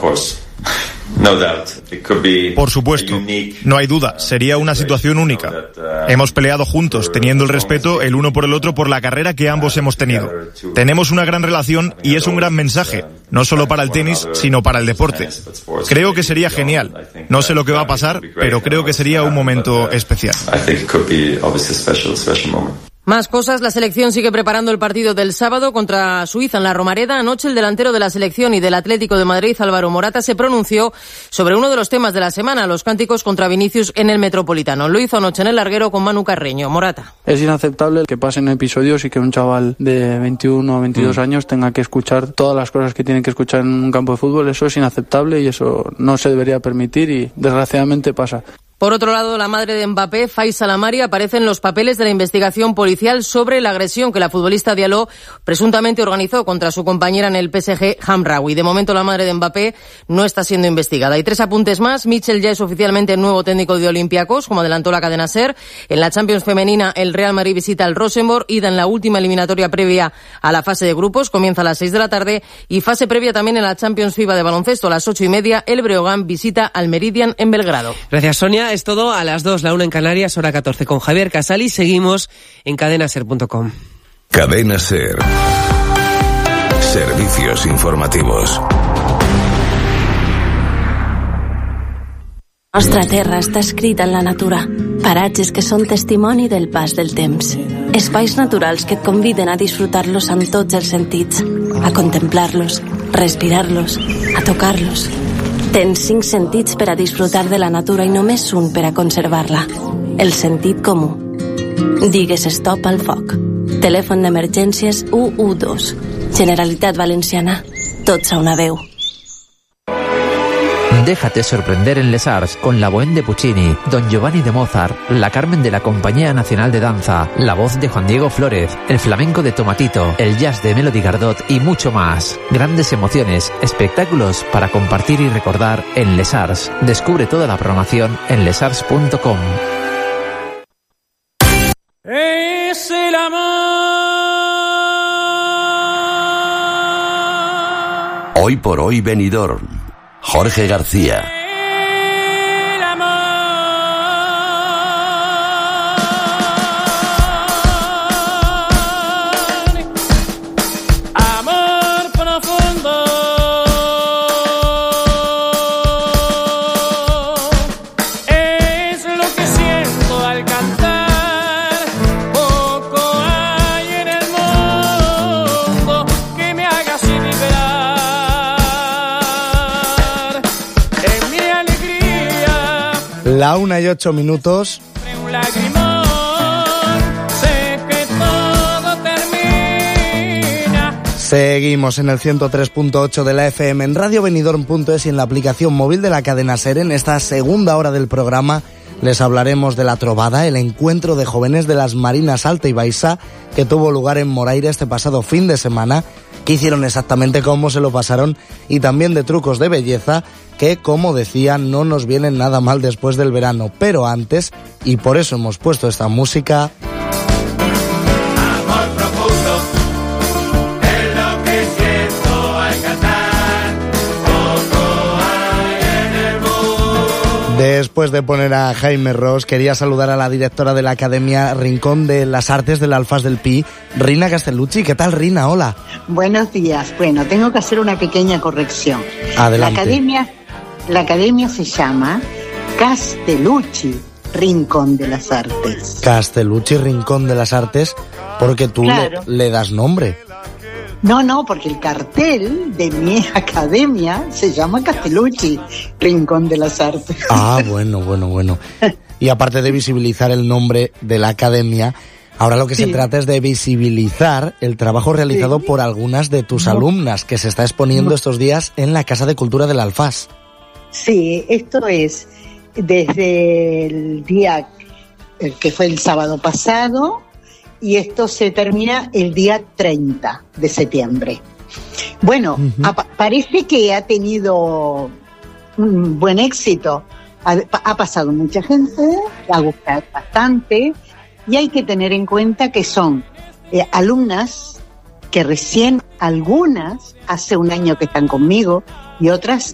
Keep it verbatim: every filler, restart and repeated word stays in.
Por supuesto, no hay duda, sería una situación única. Hemos peleado juntos, teniendo el respeto el uno por el otro por la carrera que ambos hemos tenido. Tenemos una gran relación y es un gran mensaje, no solo para el tenis, sino para el deporte. Creo que sería genial. No sé lo que va a pasar, pero creo que sería un momento especial. Más cosas, la selección sigue preparando el partido del sábado contra Suiza en la Romareda. Anoche el delantero de la selección y del Atlético de Madrid, Álvaro Morata, se pronunció sobre uno de los temas de la semana, los cánticos contra Vinicius en el Metropolitano. Lo hizo anoche en el larguero con Manu Carreño. Morata. Es inaceptable que pasen episodios y que un chaval de veintiuno o veintidós mm. años tenga que escuchar todas las cosas que tiene que escuchar en un campo de fútbol. Eso es inaceptable y eso no se debería permitir y desgraciadamente pasa. Por otro lado, la madre de Mbappé, Faiza Lamari, aparece en los papeles de la investigación policial sobre la agresión que la futbolista Diallo presuntamente organizó contra su compañera en el P S G, Hamraoui. De momento, la madre de Mbappé no está siendo investigada. Y tres apuntes más. Michel ya es oficialmente el nuevo técnico de Olympiacos, como adelantó la cadena SER. En la Champions femenina, el Real Madrid visita al Rosenborg, ida en la última eliminatoria previa a la fase de grupos. Comienza a las seis de la tarde. Y fase previa también en la Champions FIBA de baloncesto. A las ocho y media, el Breogán visita al Meridian en Belgrado. Gracias, Sonia. Es todo a las dos, la una en Canarias, hora catorce con Javier Casali. Seguimos en cadena ser punto com. Cadena SER. Servicios informativos. La nostra terra està escrita en la natura. Paratges que són testimoni del pas del temps. Espais naturals que et conviden a disfrutar-los amb tots els sentits, a contemplar-los, respirar-los, a tocar-los. Tens cinc sentits per a disfrutar de la natura i només un per a conservar-la. El sentit comú. Digues stop al foc. Telèfon d'emergències u u dos. Generalitat Valenciana. Tots a una veu. Déjate sorprender en Les Arts con la Bohème de Puccini, Don Giovanni de Mozart, la Carmen de la Compañía Nacional de Danza, la voz de Juan Diego Flórez, el flamenco de Tomatito, el jazz de Melody Gardot y mucho más. Grandes emociones, espectáculos para compartir y recordar en Les Arts. Descubre toda la programación en les arts punto com. Es el amor. Hoy por hoy Benidorm. Jorge García. Amor profundo. Es lo que siento al cantar. Poco hay en el mundo que me haga así vibrar. La una y ocho minutos. Seguimos en el ciento tres punto ocho de la F M, en radio benidorm punto es y en la aplicación móvil de la cadena SER. En esta segunda hora del programa les hablaremos de la trobada, el encuentro de jóvenes de las Marinas Alta y Baixa, que tuvo lugar en Moraira este pasado fin de semana. Qué hicieron exactamente, cómo se lo pasaron, y también de trucos de belleza que, como decía, no nos vienen nada mal después del verano. Pero antes, y por eso hemos puesto esta música... Amor profundo, es lo que siento al cantar. Poco hay en el mundo. Después de poner a Jaime Ross, quería saludar a la directora de la Academia Rincón de las Artes del Alfaz del Pi, Rina Castellucci. ¿Qué tal, Rina? Hola. Buenos días. Bueno, tengo que hacer una pequeña corrección. Adelante. La academia, la academia se llama Castellucci Rincón de las Artes. Castellucci Rincón de las Artes, porque tú claro. le, le das nombre. No, no, porque el cartel de mi academia se llama Castellucci Rincón de las Artes. Ah, bueno, bueno, bueno. Y aparte de visibilizar el nombre de la academia, ahora lo que sí. se trata es de visibilizar el trabajo realizado sí. por algunas de tus no. alumnas, que se está exponiendo no. estos días en la Casa de Cultura del Alfaz. Sí, esto es desde el día, el que fue el sábado pasado, y esto se termina el día treinta de septiembre. Bueno, uh-huh. a, parece que ha tenido un buen éxito. Ha, ha pasado mucha gente, ha gustado bastante, y hay que tener en cuenta que son eh, alumnas que recién, algunas hace un año que están conmigo y otras